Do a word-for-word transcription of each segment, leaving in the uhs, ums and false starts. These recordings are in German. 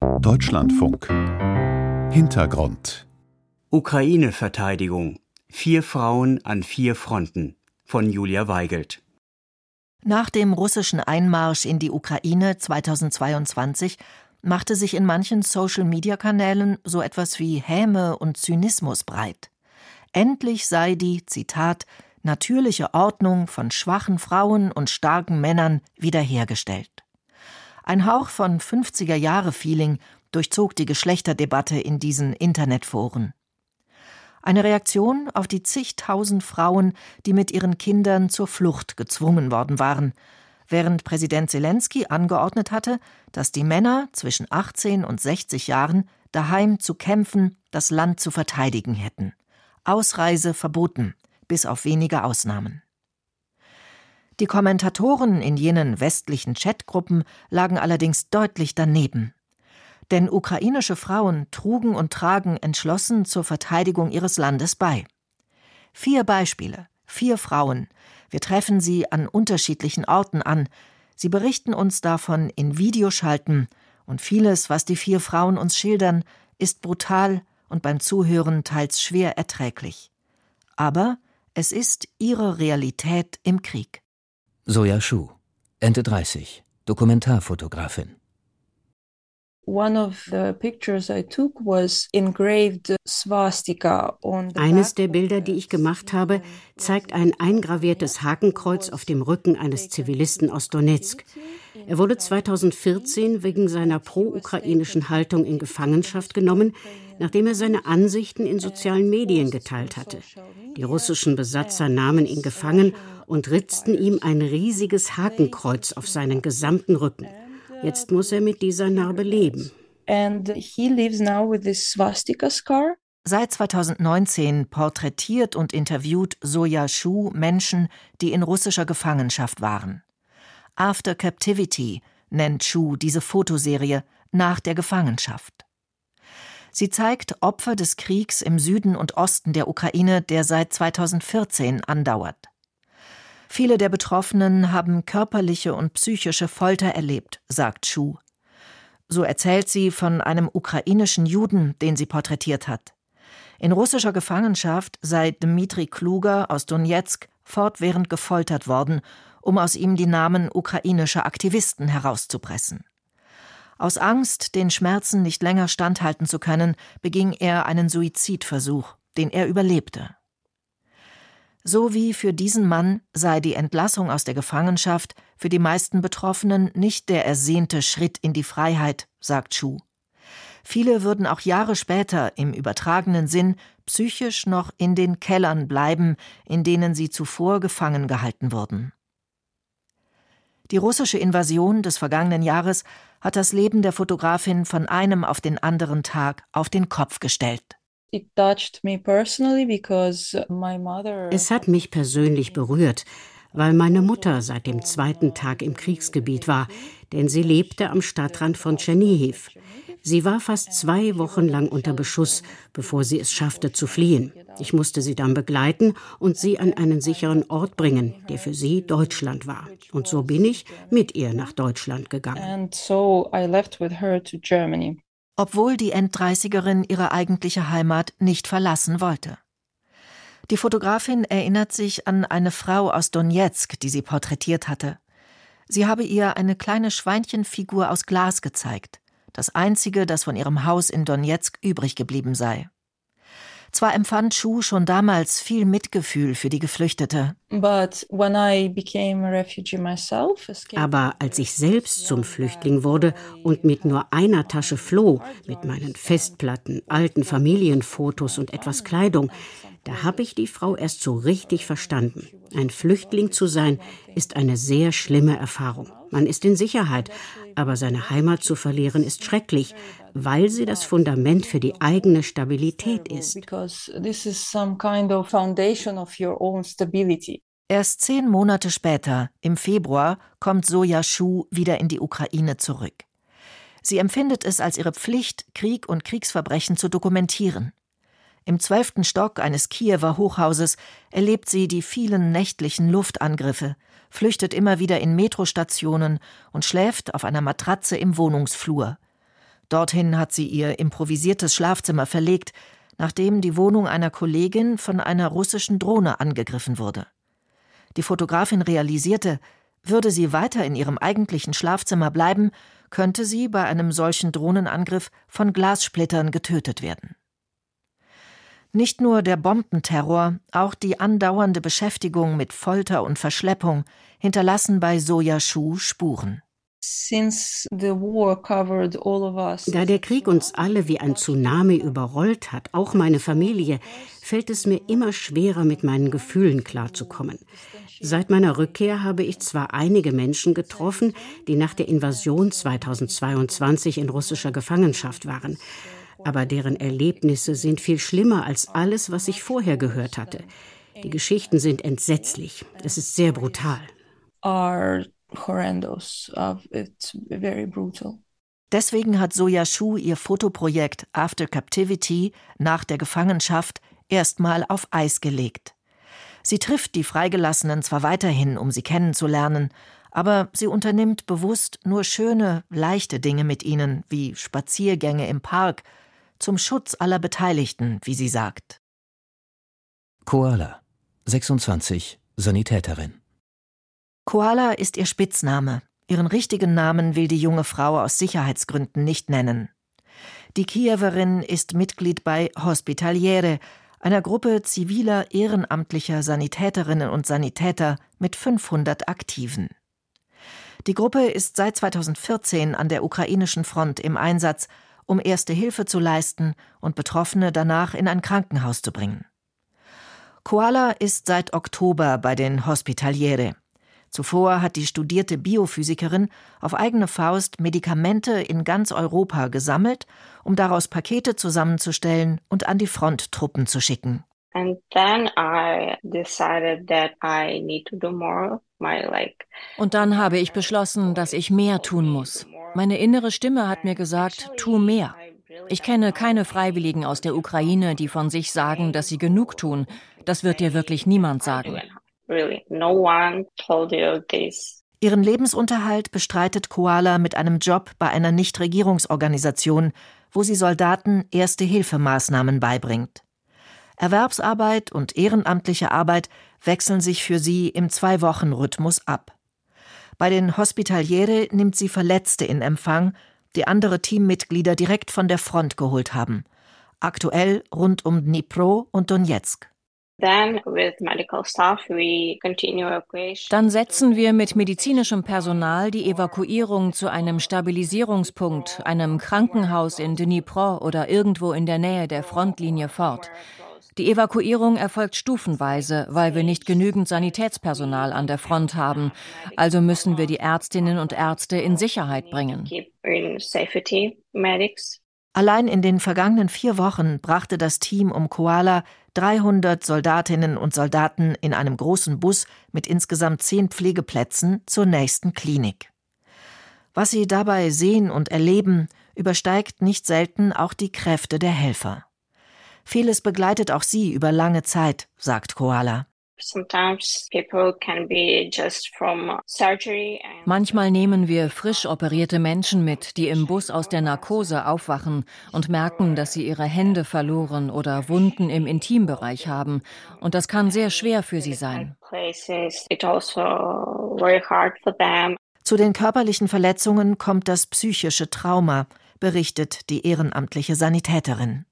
Deutschlandfunk. Hintergrund. Ukraine-Verteidigung. Vier Frauen an vier Fronten von Julia Weigelt. Nach dem russischen Einmarsch in die Ukraine zweitausendzweiundzwanzig machte sich in manchen Social-Media-Kanälen so etwas wie Häme und Zynismus breit. Endlich sei die, Zitat, natürliche Ordnung von schwachen Frauen und starken Männern wiederhergestellt. Ein Hauch von fünfziger-Jahre-Feeling durchzog die Geschlechterdebatte in diesen Internetforen. Eine Reaktion auf die zigtausend Frauen, die mit ihren Kindern zur Flucht gezwungen worden waren, während Präsident Selenskyj angeordnet hatte, dass die Männer zwischen achtzehn und sechzig Jahren daheim zu kämpfen, das Land zu verteidigen hätten. Ausreise verboten, bis auf wenige Ausnahmen. Die Kommentatoren in jenen westlichen Chatgruppen lagen allerdings deutlich daneben. Denn ukrainische Frauen trugen und tragen entschlossen zur Verteidigung ihres Landes bei. Vier Beispiele, vier Frauen. Wir treffen sie an unterschiedlichen Orten an. Sie berichten uns davon in Videoschalten. Und vieles, was die vier Frauen uns schildern, ist brutal und beim Zuhören teils schwer erträglich. Aber es ist ihre Realität im Krieg. Soja Schuh, Ende dreißig, Dokumentarfotografin. Eines der Bilder, die ich gemacht habe, zeigt ein eingraviertes Hakenkreuz auf dem Rücken eines Zivilisten aus Donezk. Er wurde zweitausendvierzehn wegen seiner pro-ukrainischen Haltung in Gefangenschaft genommen, nachdem er seine Ansichten in sozialen Medien geteilt hatte. Die russischen Besatzer nahmen ihn gefangen und ritzten ihm ein riesiges Hakenkreuz auf seinen gesamten Rücken. Jetzt muss er mit dieser Narbe leben. And he lives now with this swastika scar. Seit zweitausendneunzehn porträtiert und interviewt Soja Schuh Menschen, die in russischer Gefangenschaft waren. After Captivity nennt Schuh diese Fotoserie nach der Gefangenschaft. Sie zeigt Opfer des Kriegs im Süden und Osten der Ukraine, der seit zweitausendvierzehn andauert. Viele der Betroffenen haben körperliche und psychische Folter erlebt, sagt Schuh. So erzählt sie von einem ukrainischen Juden, den sie porträtiert hat. In russischer Gefangenschaft sei Dmitri Kluger aus Donezk fortwährend gefoltert worden, um aus ihm die Namen ukrainischer Aktivisten herauszupressen. Aus Angst, den Schmerzen nicht länger standhalten zu können, beging er einen Suizidversuch, den er überlebte. So wie für diesen Mann sei die Entlassung aus der Gefangenschaft für die meisten Betroffenen nicht der ersehnte Schritt in die Freiheit, sagt Schuh. Viele würden auch Jahre später im übertragenen Sinn psychisch noch in den Kellern bleiben, in denen sie zuvor gefangen gehalten wurden. Die russische Invasion des vergangenen Jahres hat das Leben der Fotografin von einem auf den anderen Tag auf den Kopf gestellt. Es hat mich persönlich berührt, weil meine Mutter seit dem zweiten Tag im Kriegsgebiet war, denn sie lebte am Stadtrand von Tschernihiw. Sie war fast zwei Wochen lang unter Beschuss, bevor sie es schaffte zu fliehen. Ich musste sie dann begleiten und sie an einen sicheren Ort bringen, der für sie Deutschland war. Und so bin ich mit ihr nach Deutschland gegangen. And so I left with her to Germany. Obwohl die Enddreißigerin ihre eigentliche Heimat nicht verlassen wollte. Die Fotografin erinnert sich an eine Frau aus Donezk, die sie porträtiert hatte. Sie habe ihr eine kleine Schweinchenfigur aus Glas gezeigt, das einzige, das von ihrem Haus in Donezk übrig geblieben sei. Zwar empfand Schuh schon damals viel Mitgefühl für die Geflüchtete. But when I became a refugee myself, Aber als ich selbst zum Flüchtling wurde und mit nur einer Tasche floh, mit meinen Festplatten, alten Familienfotos und etwas Kleidung, da habe ich die Frau erst so richtig verstanden. Ein Flüchtling zu sein, ist eine sehr schlimme Erfahrung. Man ist in Sicherheit, aber seine Heimat zu verlieren ist schrecklich, weil sie das Fundament für die eigene Stabilität ist. Erst zehn Monate später, im Februar, kommt Soja Schuh wieder in die Ukraine zurück. Sie empfindet es als ihre Pflicht, Krieg und Kriegsverbrechen zu dokumentieren. Im zwölften Stock eines Kiewer Hochhauses erlebt sie die vielen nächtlichen Luftangriffe, flüchtet immer wieder in Metrostationen und schläft auf einer Matratze im Wohnungsflur. Dorthin hat sie ihr improvisiertes Schlafzimmer verlegt, nachdem die Wohnung einer Kollegin von einer russischen Drohne angegriffen wurde. Die Fotografin realisierte, würde sie weiter in ihrem eigentlichen Schlafzimmer bleiben, könnte sie bei einem solchen Drohnenangriff von Glassplittern getötet werden. Nicht nur der Bombenterror, auch die andauernde Beschäftigung mit Folter und Verschleppung hinterlassen bei Soja Shu Spuren. Da der Krieg uns alle wie ein Tsunami überrollt hat, auch meine Familie, fällt es mir immer schwerer, mit meinen Gefühlen klarzukommen. Seit meiner Rückkehr habe ich zwar einige Menschen getroffen, die nach der Invasion zweitausendzweiundzwanzig in russischer Gefangenschaft waren, aber deren Erlebnisse sind viel schlimmer als alles, was ich vorher gehört hatte. Die Geschichten sind entsetzlich. Es ist sehr brutal. Deswegen hat Soja Shu ihr Fotoprojekt After Captivity, nach der Gefangenschaft, erstmal auf Eis gelegt. Sie trifft die Freigelassenen zwar weiterhin, um sie kennenzulernen, aber sie unternimmt bewusst nur schöne, leichte Dinge mit ihnen, wie Spaziergänge im Park, zum Schutz aller Beteiligten, wie sie sagt. Koala, sechsundzwanzig, Sanitäterin. Koala ist ihr Spitzname. Ihren richtigen Namen will die junge Frau aus Sicherheitsgründen nicht nennen. Die Kiewerin ist Mitglied bei Hospitaliere, einer Gruppe ziviler, ehrenamtlicher Sanitäterinnen und Sanitäter mit fünfhundert Aktiven. Die Gruppe ist seit zweitausendvierzehn an der ukrainischen Front im Einsatz, um Erste Hilfe zu leisten und Betroffene danach in ein Krankenhaus zu bringen. Koala ist seit Oktober bei den Hospitaliere. Zuvor hat die studierte Biophysikerin auf eigene Faust Medikamente in ganz Europa gesammelt, um daraus Pakete zusammenzustellen und an die Fronttruppen zu schicken. And then I decided that I need to do more. My like Und dann habe ich beschlossen, dass ich mehr tun muss. Meine innere Stimme hat mir gesagt, tu mehr. Ich kenne keine Freiwilligen aus der Ukraine, die von sich sagen, dass sie genug tun. Das wird dir wirklich niemand sagen. Really, no one told you this. Ihren Lebensunterhalt bestreitet Koala mit einem Job bei einer Nichtregierungsorganisation, wo sie Soldaten Erste-Hilfe-Maßnahmen beibringt. Erwerbsarbeit und ehrenamtliche Arbeit wechseln sich für sie im Zwei-Wochen-Rhythmus ab. Bei den Hospitaliere nimmt sie Verletzte in Empfang, die andere Teammitglieder direkt von der Front geholt haben. Aktuell rund um Dnipro und Donezk. Then with medical staff we continue evacuation. Dann setzen wir mit medizinischem Personal die Evakuierung zu einem Stabilisierungspunkt, einem Krankenhaus in Dnipro oder irgendwo in der Nähe der Frontlinie fort. Die Evakuierung erfolgt stufenweise, weil wir nicht genügend Sanitätspersonal an der Front haben. Also müssen wir die Ärztinnen und Ärzte in Sicherheit bringen. Keep in safety medics. Allein in den vergangenen vier Wochen brachte das Team um Koala dreihundert Soldatinnen und Soldaten in einem großen Bus mit insgesamt zehn Pflegeplätzen zur nächsten Klinik. Was sie dabei sehen und erleben, übersteigt nicht selten auch die Kräfte der Helfer. Vieles begleitet auch sie über lange Zeit, sagt Koala. Sometimes people can be just from surgery. Manchmal nehmen wir frisch operierte Menschen mit, die im Bus aus der Narkose aufwachen und merken, dass sie ihre Hände verloren oder Wunden im Intimbereich haben. Und das kann sehr schwer für sie sein. Zu den körperlichen Verletzungen kommt das psychische Trauma, berichtet die ehrenamtliche Sanitäterin.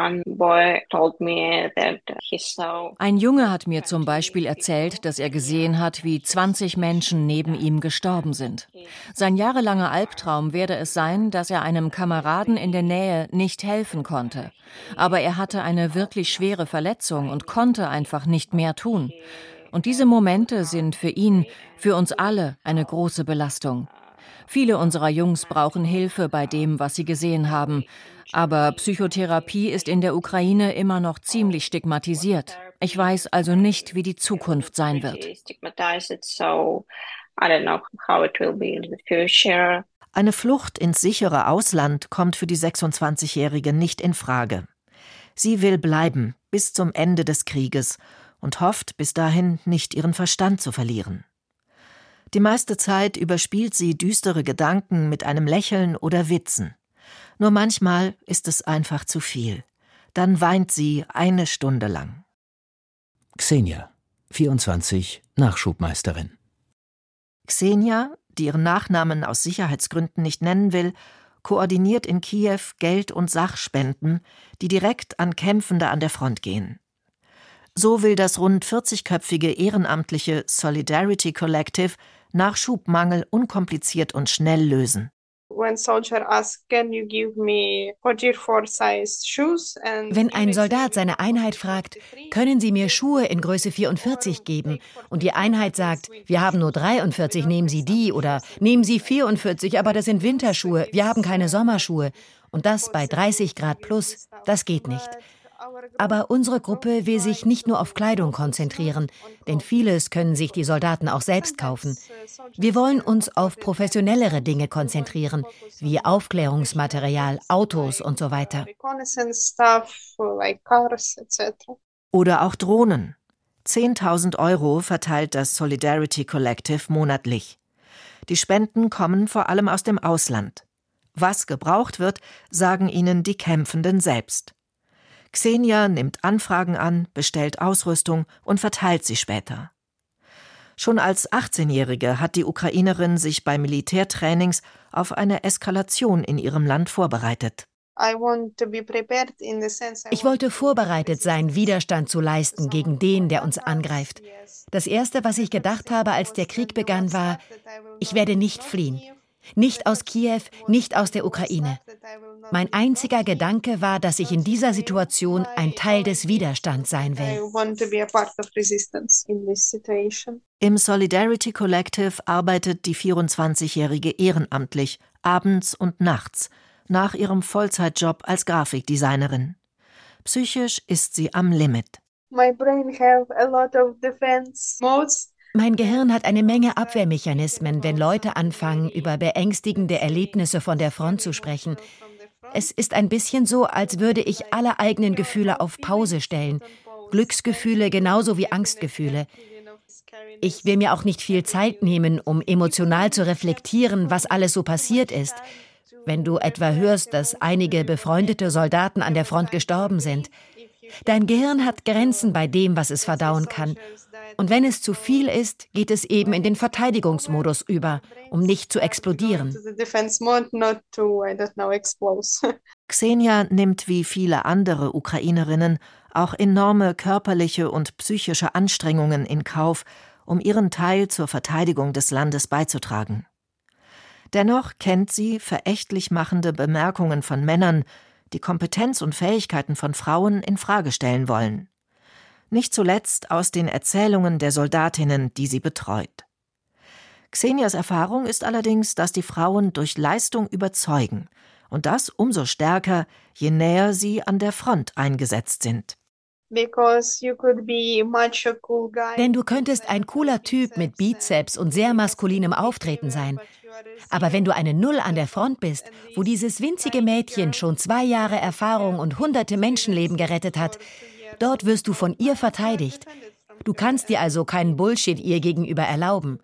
Ein Junge hat mir zum Beispiel erzählt, dass er gesehen hat, wie zwanzig Menschen neben ihm gestorben sind. Sein jahrelanger Albtraum werde es sein, dass er einem Kameraden in der Nähe nicht helfen konnte. Aber er hatte eine wirklich schwere Verletzung und konnte einfach nicht mehr tun. Und diese Momente sind für ihn, für uns alle, eine große Belastung. Viele unserer Jungs brauchen Hilfe bei dem, was sie gesehen haben. Aber Psychotherapie ist in der Ukraine immer noch ziemlich stigmatisiert. Ich weiß also nicht, wie die Zukunft sein wird. Eine Flucht ins sichere Ausland kommt für die sechsundzwanzigjährige nicht in Frage. Sie will bleiben bis zum Ende des Krieges und hofft bis dahin nicht ihren Verstand zu verlieren. Die meiste Zeit überspielt sie düstere Gedanken mit einem Lächeln oder Witzen. Nur manchmal ist es einfach zu viel. Dann weint sie eine Stunde lang. Xenia, vierundzwanzig, Nachschubmeisterin. Xenia, die ihren Nachnamen aus Sicherheitsgründen nicht nennen will, koordiniert in Kiew Geld- und Sachspenden, die direkt an Kämpfende an der Front gehen. So will das rund vierzigköpfige ehrenamtliche Solidarity Collective Nachschubmangel unkompliziert und schnell lösen. Wenn ein Soldat seine Einheit fragt, können Sie mir Schuhe in Größe vierundvierzig geben, und die Einheit sagt, wir haben nur dreiundvierzig, nehmen Sie die, oder nehmen Sie vierundvierzig, aber das sind Winterschuhe, wir haben keine Sommerschuhe, und das bei dreißig Grad plus, das geht nicht. Aber unsere Gruppe will sich nicht nur auf Kleidung konzentrieren, denn vieles können sich die Soldaten auch selbst kaufen. Wir wollen uns auf professionellere Dinge konzentrieren, wie Aufklärungsmaterial, Autos und so weiter. Oder auch Drohnen. zehntausend Euro verteilt das Solidarity Collective monatlich. Die Spenden kommen vor allem aus dem Ausland. Was gebraucht wird, sagen ihnen die Kämpfenden selbst. Xenia nimmt Anfragen an, bestellt Ausrüstung und verteilt sie später. Schon als achtzehnjährige hat die Ukrainerin sich bei Militärtrainings auf eine Eskalation in ihrem Land vorbereitet. Ich wollte vorbereitet sein, Widerstand zu leisten gegen den, der uns angreift. Das Erste, was ich gedacht habe, als der Krieg begann, war, ich werde nicht fliehen. Nicht aus Kiew, nicht aus der Ukraine. Mein einziger Gedanke war, dass ich in dieser Situation ein Teil des Widerstands sein will. Im Solidarity Collective arbeitet die vierundzwanzigjährige ehrenamtlich, abends und nachts, nach ihrem Vollzeitjob als Grafikdesignerin. Psychisch ist sie am Limit. Mein Gehirn hat eine Menge Abwehrmechanismen, wenn Leute anfangen, über beängstigende Erlebnisse von der Front zu sprechen. Es ist ein bisschen so, als würde ich alle eigenen Gefühle auf Pause stellen. Glücksgefühle genauso wie Angstgefühle. Ich will mir auch nicht viel Zeit nehmen, um emotional zu reflektieren, was alles so passiert ist. Wenn du etwa hörst, dass einige befreundete Soldaten an der Front gestorben sind. Dein Gehirn hat Grenzen bei dem, was es verdauen kann. Und wenn es zu viel ist, geht es eben in den Verteidigungsmodus über, um nicht zu explodieren. Xenia nimmt wie viele andere Ukrainerinnen auch enorme körperliche und psychische Anstrengungen in Kauf, um ihren Teil zur Verteidigung des Landes beizutragen. Dennoch kennt sie verächtlich machende Bemerkungen von Männern, die Kompetenz und Fähigkeiten von Frauen in Frage stellen wollen. Nicht zuletzt aus den Erzählungen der Soldatinnen, die sie betreut. Xenias Erfahrung ist allerdings, dass die Frauen durch Leistung überzeugen, und das umso stärker, je näher sie an der Front eingesetzt sind. Denn du könntest ein cooler Typ mit Bizeps und sehr maskulinem Auftreten sein. Aber wenn du eine Null an der Front bist, wo dieses winzige Mädchen schon zwei Jahre Erfahrung und hunderte Menschenleben gerettet hat, dort wirst du von ihr verteidigt. Du kannst dir also keinen Bullshit ihr gegenüber erlauben.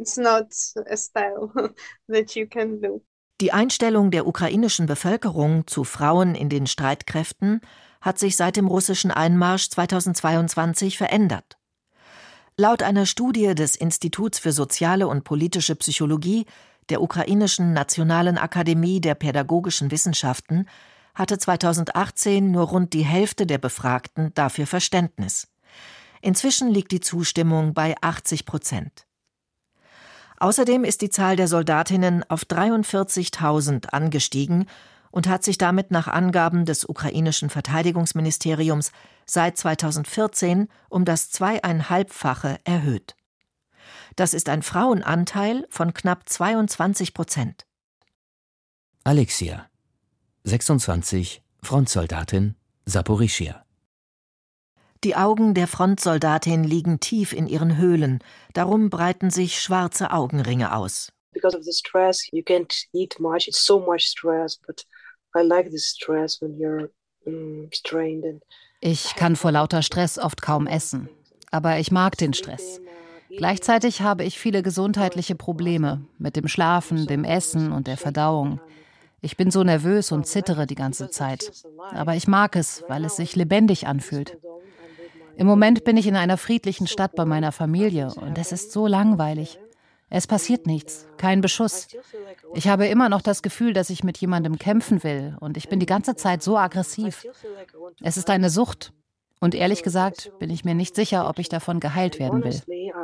Die Einstellung der ukrainischen Bevölkerung zu Frauen in den Streitkräften hat sich seit dem russischen Einmarsch zweitausendzweiundzwanzig verändert. Laut einer Studie des Instituts für soziale und politische Psychologie der ukrainischen Nationalen Akademie der Pädagogischen Wissenschaften hatte zweitausendachtzehn nur rund die Hälfte der Befragten dafür Verständnis. Inzwischen liegt die Zustimmung bei achtzig Prozent. Außerdem ist die Zahl der Soldatinnen auf dreiundvierzigtausend angestiegen und hat sich damit nach Angaben des ukrainischen Verteidigungsministeriums seit zweitausendvierzehn um das zweieinhalbfache erhöht. Das ist ein Frauenanteil von knapp zweiundzwanzig Prozent. Alexia, sechsundzwanzig, Frontsoldatin, Saporischschja. Die Augen der Frontsoldatin liegen tief in ihren Höhlen, darum breiten sich schwarze Augenringe aus. Because of the stress, you can't eat much. It's so much stress, but I like this stress when you're um, strained. And ich kann vor lauter Stress oft kaum essen, aber ich mag den Stress. Gleichzeitig habe ich viele gesundheitliche Probleme mit dem Schlafen, dem Essen und der Verdauung. Ich bin so nervös und zittere die ganze Zeit. Aber ich mag es, weil es sich lebendig anfühlt. Im Moment bin ich in einer friedlichen Stadt bei meiner Familie und es ist so langweilig. Es passiert nichts, kein Beschuss. Ich habe immer noch das Gefühl, dass ich mit jemandem kämpfen will und ich bin die ganze Zeit so aggressiv. Es ist eine Sucht und ehrlich gesagt bin ich mir nicht sicher, ob ich davon geheilt werden will.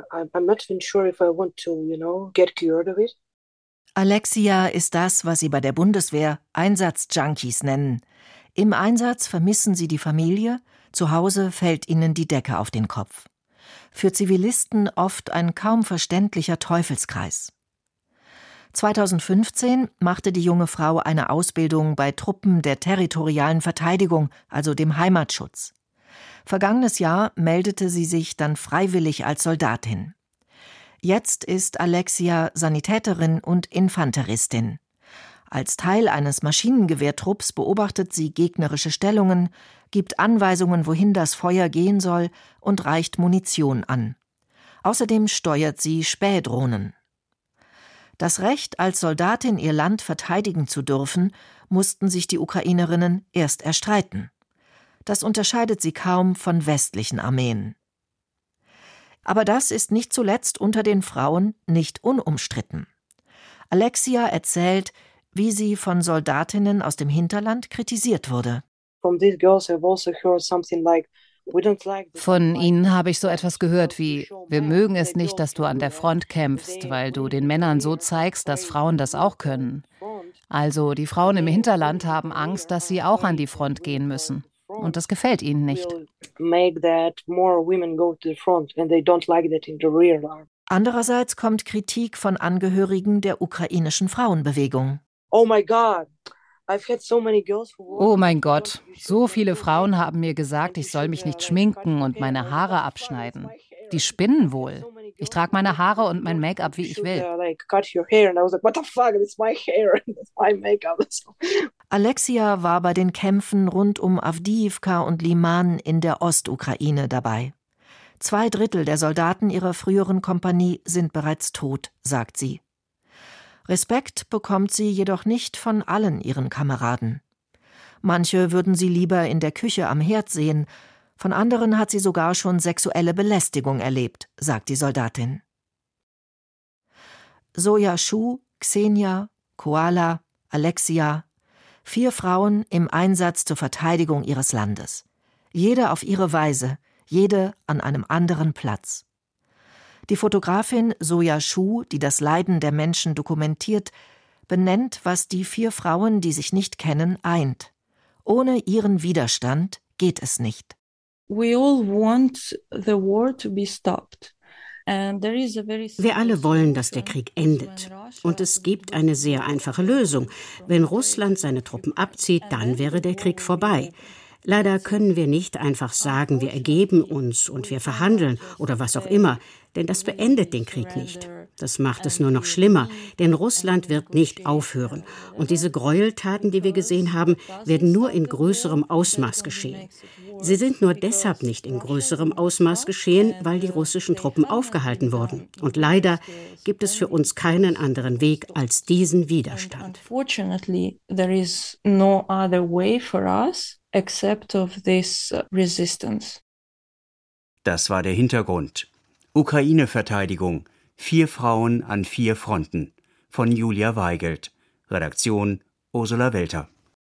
Alexia ist das, was sie bei der Bundeswehr Einsatzjunkies nennen. Im Einsatz vermissen sie die Familie, zu Hause fällt ihnen die Decke auf den Kopf. Für Zivilisten oft ein kaum verständlicher Teufelskreis. zweitausendfünfzehn machte die junge Frau eine Ausbildung bei Truppen der territorialen Verteidigung, also dem Heimatschutz. Vergangenes Jahr meldete sie sich dann freiwillig als Soldatin. Jetzt ist Alexia Sanitäterin und Infanteristin. Als Teil eines Maschinengewehrtrupps beobachtet sie gegnerische Stellungen, gibt Anweisungen, wohin das Feuer gehen soll und reicht Munition an. Außerdem steuert sie Spähdrohnen. Das Recht, als Soldatin ihr Land verteidigen zu dürfen, mussten sich die Ukrainerinnen erst erstreiten. Das unterscheidet sie kaum von westlichen Armeen. Aber das ist nicht zuletzt unter den Frauen nicht unumstritten. Alexia erzählt, wie sie von Soldatinnen aus dem Hinterland kritisiert wurde. Von ihnen habe ich so etwas gehört wie: Wir mögen es nicht, dass du an der Front kämpfst, weil du den Männern so zeigst, dass Frauen das auch können. Also die Frauen im Hinterland haben Angst, dass sie auch an die Front gehen müssen. Und das gefällt ihnen nicht. Andererseits kommt Kritik von Angehörigen der ukrainischen Frauenbewegung. Oh mein Gott, oh mein Gott, so viele Frauen haben mir gesagt, ich soll mich nicht schminken und meine Haare abschneiden. Die spinnen wohl. Ich trage meine Haare und mein Make-up, wie ich will. Alexia war bei den Kämpfen rund um Awdijiwka und Liman in der Ostukraine dabei. Zwei Drittel der Soldaten ihrer früheren Kompanie sind bereits tot, sagt sie. Respekt bekommt sie jedoch nicht von allen ihren Kameraden. Manche würden sie lieber in der Küche am Herd sehen, von anderen hat sie sogar schon sexuelle Belästigung erlebt, sagt die Soldatin. Zoja Schuh, Ksenia, Koala, Alexia, vier Frauen im Einsatz zur Verteidigung ihres Landes. Jede auf ihre Weise, jede an einem anderen Platz. Die Fotografin Zoja Schuh, die das Leiden der Menschen dokumentiert, benennt, was die vier Frauen, die sich nicht kennen, eint. Ohne ihren Widerstand geht es nicht. We all want the war to be stopped. Wir alle wollen, dass der Krieg endet. Und es gibt eine sehr einfache Lösung. Wenn Russland seine Truppen abzieht, dann wäre der Krieg vorbei. Leider können wir nicht einfach sagen, wir ergeben uns und wir verhandeln oder was auch immer, denn das beendet den Krieg nicht. Das macht es nur noch schlimmer, denn Russland wird nicht aufhören. Und diese Gräueltaten, die wir gesehen haben, werden nur in größerem Ausmaß geschehen. Sie sind nur deshalb nicht in größerem Ausmaß geschehen, weil die russischen Truppen aufgehalten wurden. Und leider gibt es für uns keinen anderen Weg als diesen Widerstand. Unfortunately, there is no other way for us except of this resistance. Das war der Hintergrund. Ukraine-Verteidigung. Vier Frauen an vier Fronten. Von Julia Weigelt. Redaktion Ursula Welter.